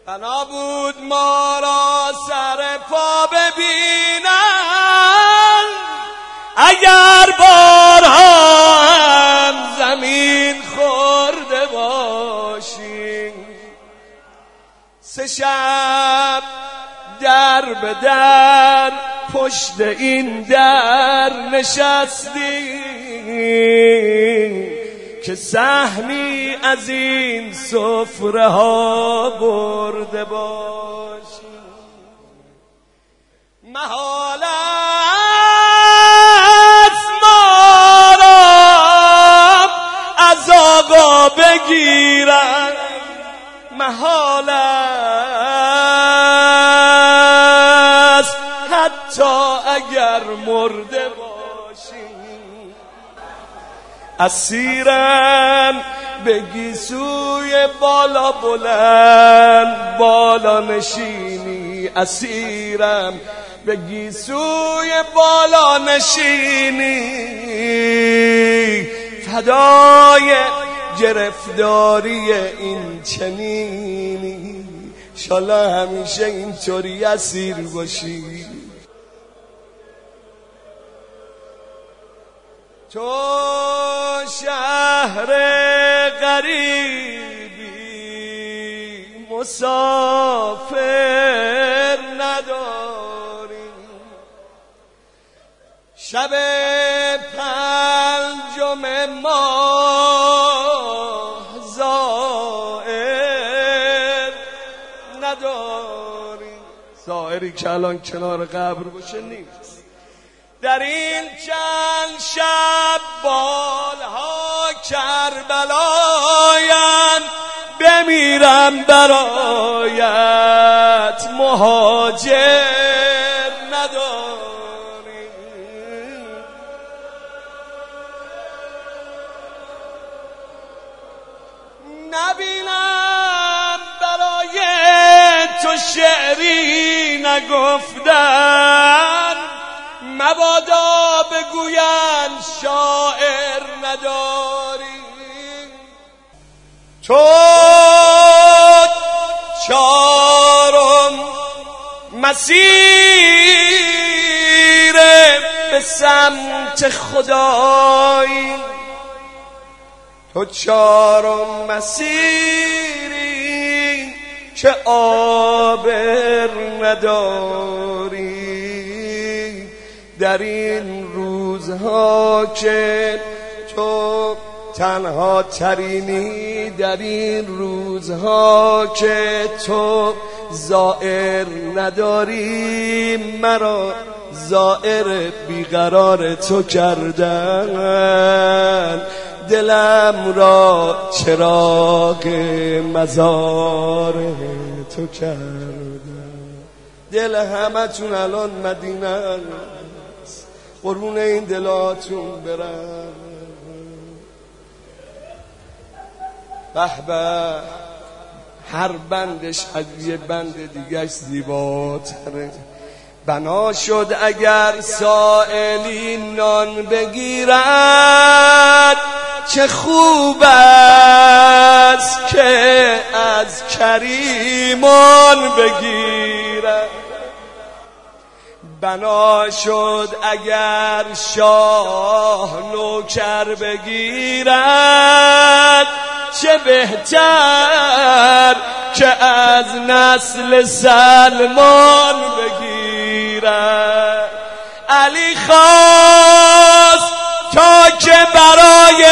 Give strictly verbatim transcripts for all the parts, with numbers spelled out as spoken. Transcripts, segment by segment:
بنا بود ما را سر پا ببینن، اگر بارها هم زمین خورده باشیم. سه شب در به در پشت این در نشستیم که سهمی از این سفره ها برده باشیم. محال است ما را از آقا بگیرن، محال است حتی اگر مرده باشیم. اسیرم بگی سوی بالا بلند بالا نشینی، اسیرم بگی سوی بالا نشینی، فدای گرفتاری این چنینی، انشالله همیشه اینطوری اسیر باشی. تو شهر غریبی مسافر نداری، شب پنجم ماه زائر نداری. زائری که الان کنار قبر باشه نیست. در این چند شب بالها کربلایم، بمیرم برایت مهاجر نداری. نبینم برای تو شعری نگفتن، مبادا بگوین شاعر نداری. تو چارم مسیر به سمت خدایی، تو چارم مسیری که آبر نداری. در این روزها که تو تنها ترینی، در این روزها که تو زائر نداری، مرا زائر بیقرار تو کردن، دلم را چراغ مزار تو کردن. دل همتون الان مدینه، قربون این دلاتون برم. به به، هر بندش از یه بند دیگه زیباتره. بنا شد اگر سائلی نان بگیرد، چه خوب است که از کریمان بگیرد. بنا شد اگر شاه نوکر بگیرد، چه بهتر که از نسل سلمان بگیرد. علی خواست تا که برای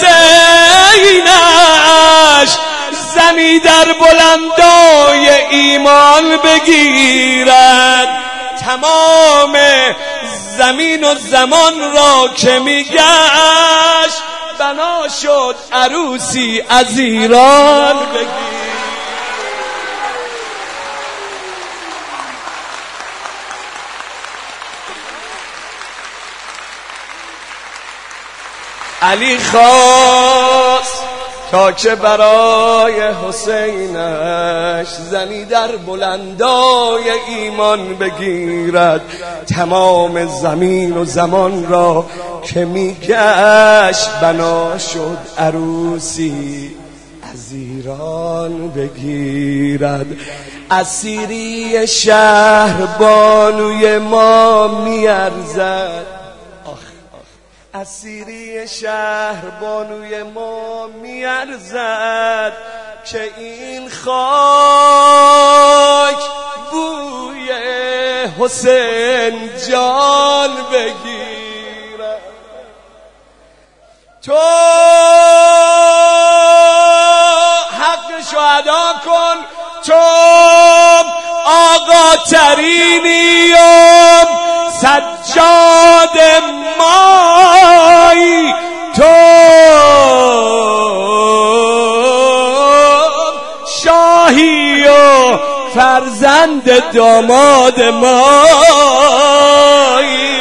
حسینش زنی در بلندای ایمان بگیرد. تمام زمین و زمان را که میگشت، بنا شد عروسی از ایران بگیر. علی خواست تا که برای حسینش زنی در بلندای ایمان بگیرد. تمام زمین و زمان را که میگشت، بنا شد عروسی از ایران. ایران بگیرد. اسیری شهر بانوی ما میارزد، اسیری شهر بانوی ما میارزد که این خاک بوی حسین جان بگیرد. تو حقشو ادا کن، تو آقا ترینی و سجاد مایی، تو شاهی و فرزند داماد مایی.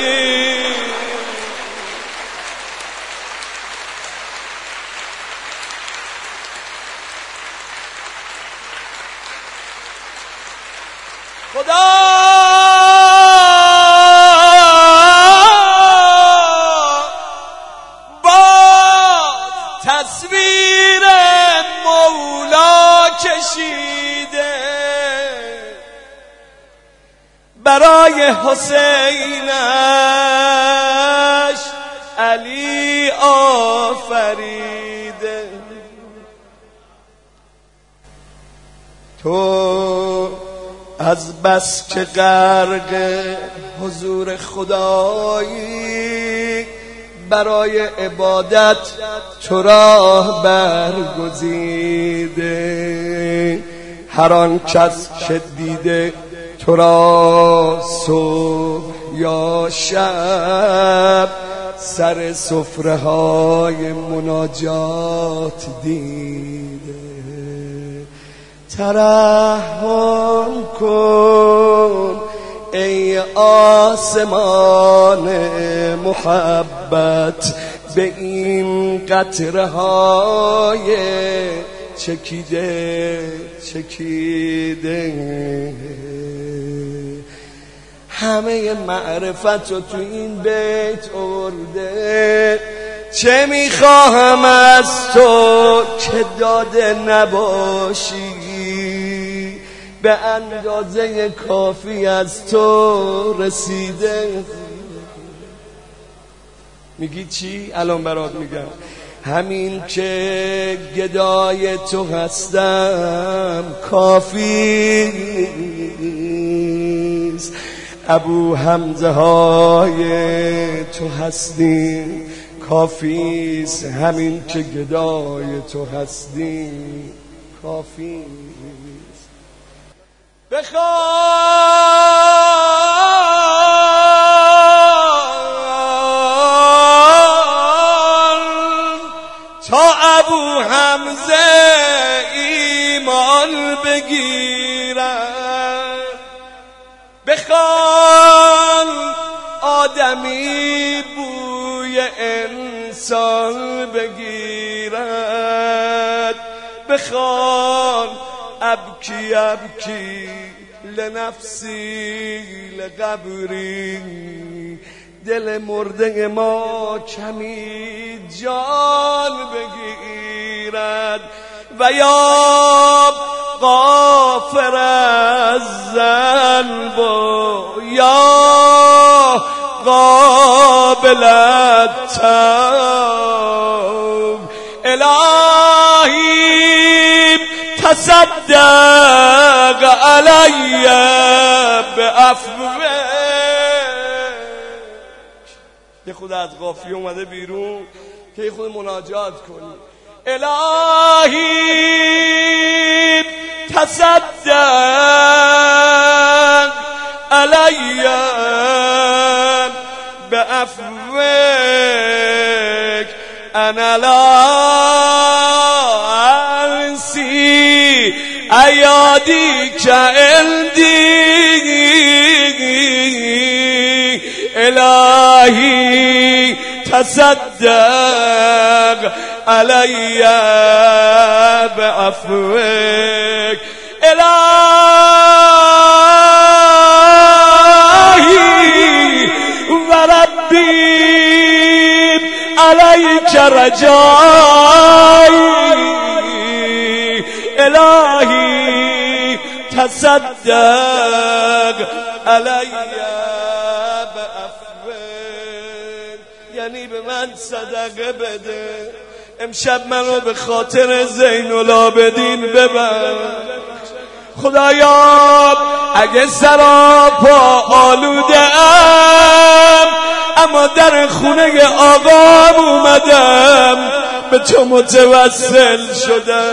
خدا با تصویر مولا کشیده برای حسینش علی آفریده. تو از بس که غرق حضور خدایی برای عبادت تو راه برگزیده. هر آن کس که دیده تو را صبح یا شب سر سفره های مناجات دیده، ترحم کن ای آسمان محبت به این قطره های چکیده چکیده. همه معرفت رو تو این بیت آورده. چه میخواهم از تو که داده نباشی، به اندازه کافی از تو رسیده. میگی چی؟ الان برات میگم. همین که گدای تو هستم کافیست، ابو حمزه های تو هستی کافیست، همین که گدای تو هستی کافیست. بخوان تا ابو حمزه ایمان بگیرد، بخوان آدمی بوی انسان بگیرد، بخوان ابکی ابکی لنفسی لقبری، دل مرده ما کمی جان بگیرد. و یا غافر از ذنب یا قابل التوب، الهی تصدق علی بعفوک. یه خود از قافیه اومده بیرون که یه خود مناجات کنی. الهی تصدق علی بعفوک، انا لا انسی ایادی که عندی. الهی تصدق علی بعفوک، الهی و ربی علیک رجایی. الهی تصدق علی بعفو، یعنی به من صدقه بده، امشب منو به خاطر زین العابدین ببر. خدایا اگه سراپا آلوده ام، اما در خونه آقام اومدم، به تو متوسل شدم.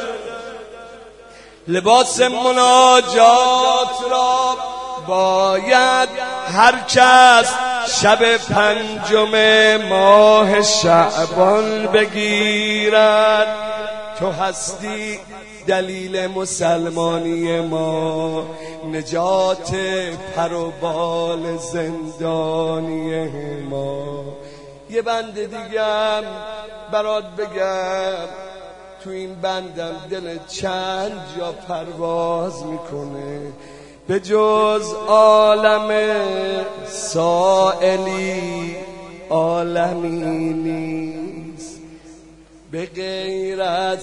لباس مناجات را باید هر کس شب پنجم ماه شعبان بگیرد. تو هستی دلیل مسلمانی ما، نجات پر و بال زندانی ما. یه بند دیگم برات بگم، تو این بندم دل چند جا پرواز میکنه، به جز عالم سائلی عالمی نیست، به غیر از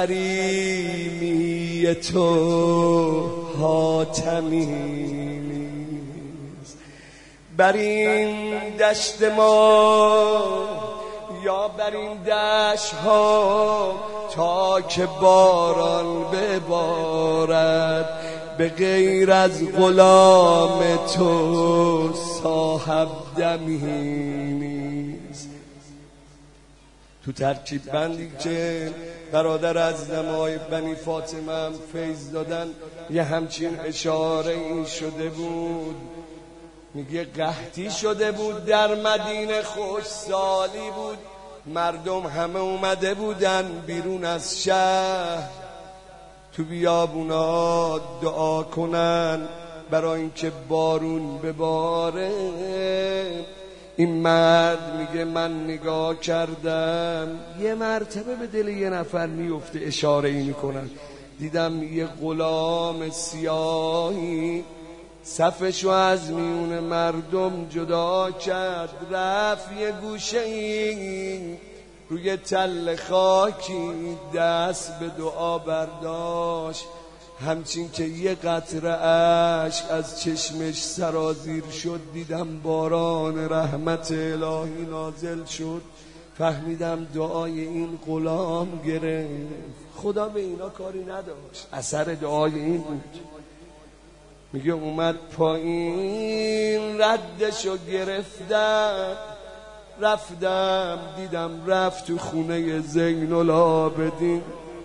کریمی تو حاتمی نیست. بر این دشت ما یا بر این دشت ها تا که باران ببارد، به غیر از غلام تو صاحب دمی نیست. تو ترکیب بندی که برادر از نمای بنی فاطمه هم فیض دادن، یه همچین اشاره این شده بود، میگه قحطی شده بود در مدینه، خوش سالی بود، مردم همه اومده بودن بیرون از شهر تو بیابونا دعا کنن برای اینکه بارون بباره. این مرد میگه من نگاه کردم یه مرتبه به دل یه نفر میفته، اشاره ای میکنن، دیدم یه غلام سیاهی صفشو از میون مردم جدا کرد، رفت یه گوشه ای روی تل خاکی دست به دعا برداشت، همچین که یه قطره اشک از چشمش سرازیر شد، دیدم باران رحمت الهی نازل شد، فهمیدم دعای این غلام گرفت. خدا به اینا کاری نداشت، اثر دعای این بود. میگه اومد پایین ردشو گرفتم، رفتم دیدم رفت تو خونه زین العابدین.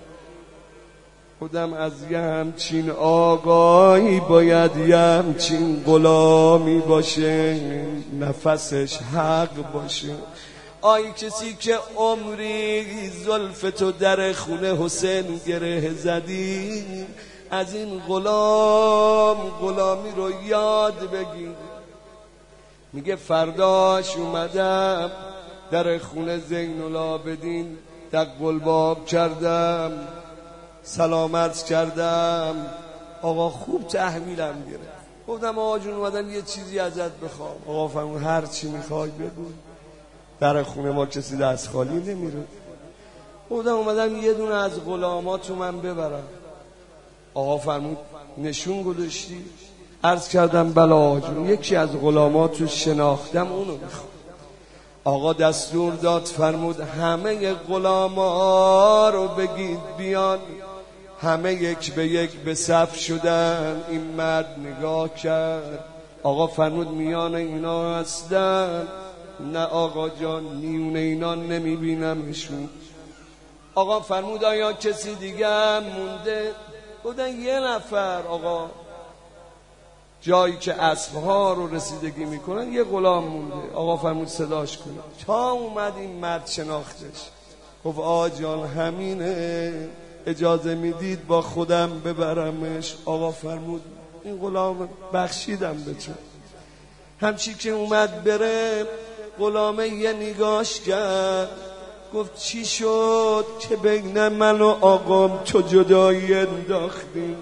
خودم از یه همچین آقایی باید یه همچین غلامی باشه، نفسش حق باشه. آی کسی که عمری زلف تو در خونه حسین گره زدی، از این غلام غلامی رو یاد بگیر. میگه فرداش اومدم در خونه زین العابدین، دق الباب کردم، سلام عرض کردم، آقا خوب تحویلم گرفت. گفتم آقا جون اومدم یه چیزی ازت بخوام. آقا فرمود هر چی میخوای بگو، در خونه ما کسی دست خالی نمیره. گفتم اومدم یه دونه از غلاماتو من ببرم. آقا فرمود نشون گذاشتی؟ عرض کردم بله آقا جون، یکی از غلاماتو شناختم، اونو میخوام. آقا دستور داد، فرمود همه غلاما رو بگید بیان. همه یک به یک به صف شدن. این مرد نگاه کرد، آقا فرمود میان اینا هستن؟ نه آقا جان، میون اینا نمیبینمشون. آقا فرمود آیا کسی دیگه هم مونده؟ بودن یه نفر آقا، جایی که اسبها رو رسیدگی میکنن یه غلام مونده. آقا فرمود صداش کنه. تا اومد این مرد شناختش، گفت آقا جان همینه، اجازه میدید با خودم ببرمش؟ آقا فرمود این غلام بخشیدم به تو. همچی که اومد بره، غلامه یه نگاش کرد، گفت چی شد که بین من و آقام تو جدایی انداختیم؟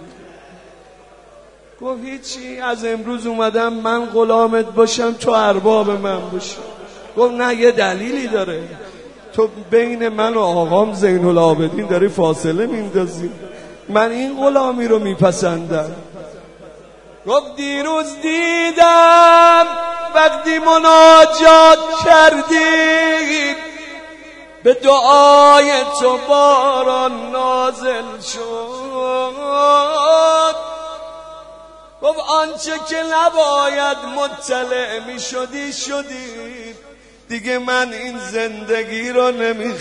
گفت هیچی، از امروز اومدم من غلامت باشم، تو ارباب من باشی. گفت نه یه دلیلی داره، تو بین من و آقام زین العابدین داری فاصله میندازی. من این غلامی رو میپسندم. گفت دیروز دیدم وقتی مناجات کردی به دعای تو باران نازل شد. گفت آنچه که نباید مطلع می شدی شدی، دیگه من این زندگی رو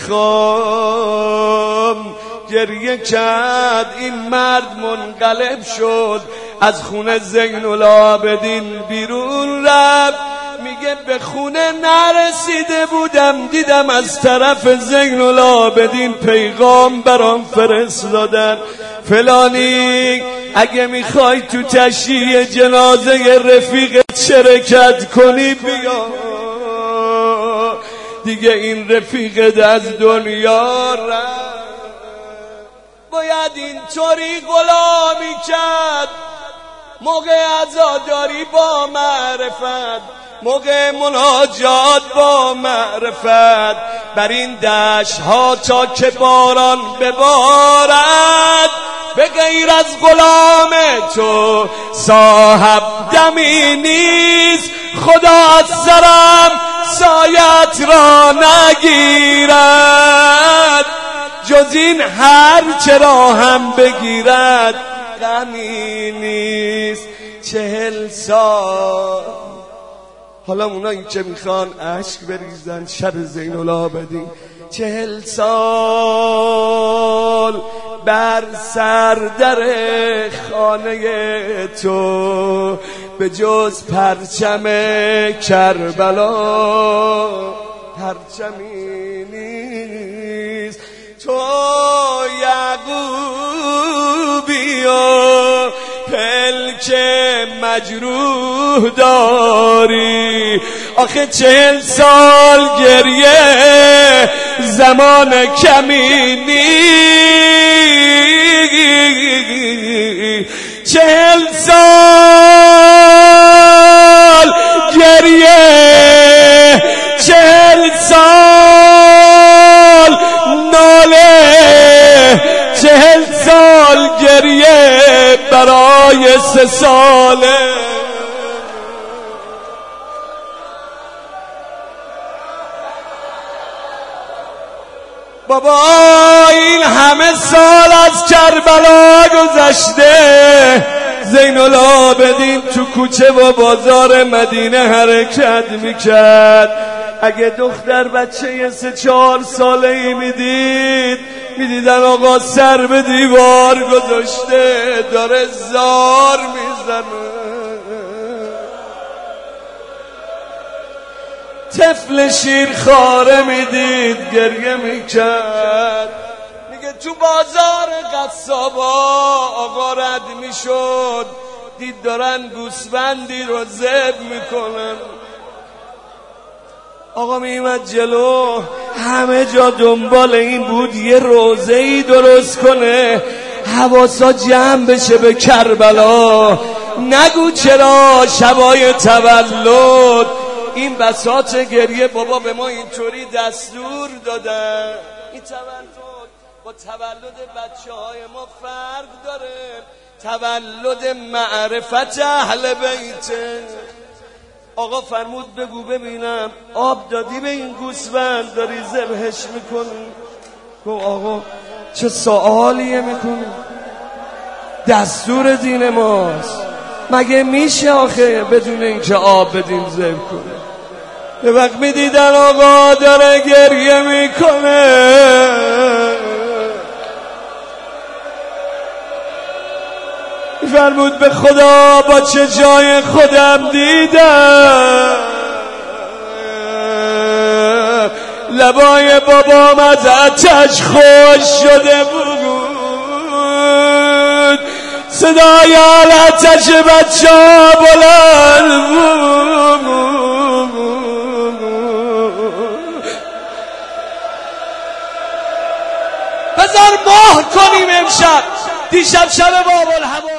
نمیخوام. گریه کرد. این مرد منقلب شد، از خونه زین العابدین بیرون رفت. میگه به خونه نرسیده بودم دیدم از طرف زین العابدین پیغام برام فرستادن، فلانی اگه میخوای تو تشییع جنازه رفیقت شرکت کنی بیا، دیگه این رفیقت از دنیا رفت. باید اینطوری غلامی کرد موقع عزاداری با معرفت، موقع مناجات با معرفت. بر این دشت ها تا که باران ببارد به غیر از غلام تو صاحب دمی نیست. خدا از سرم سایت را نگیرد، جز این هر چرا هم بگیرد غمی نیست. چهل سال حالا اونایی که میخوان عشق بریزن شب زین العابدین، چهل سال بر سر در خانه تو به جز پرچم کربلا پرچمی نیست. تو یعقوبی و پلک مجروح داری، آخه چهل سال گریه زمان کمی نیست. چهل سال گریه، چهل سال ناله، چهل سال گریه برای سه ساله. بابا این همه سال از کربلا گذشته، زین العابدین تو کوچه و بازار مدینه حرکت میکرد. اگه دختر بچه سه چهار ساله ای میدید میدیدن آقا سر به دیوار گذاشته داره زار میزنه. طفل شیر خاره میدید گریه میکرد. میگه تو بازار قصابا آقا رد میشد دید دارن گوسفندی رو ذبح میکنن. آقا میمد جلو، همه جا دنبال این بود یه روزه‌ای درست کنه حواسا جمع بشه به کربلا. نگو چرا شبای تولد این بساط گریه بابا به ما اینطوری دستور دادن. این تولد با تولد بچه های ما فرق داره. تولد معرفت اهل بیته. آقا فرمود بگو ببینم آب دادی به این گوسفند داری ذبحش میکنی؟ گفت آقا چه سوالیه میکنی؟ دستور دین ماست، مگه میشه آخه بدون اینکه آب بدین ذبح کنه؟ یه وقت میدیدن آقا داره گریه میکنه، فرمود به خدا با چه جای خودم دیدم لبای بابام از آتش خوش شده بود، صدای آتش بچه ها بلند بود. بذار ماه کنیم امشب، دیشب شب باب الهوا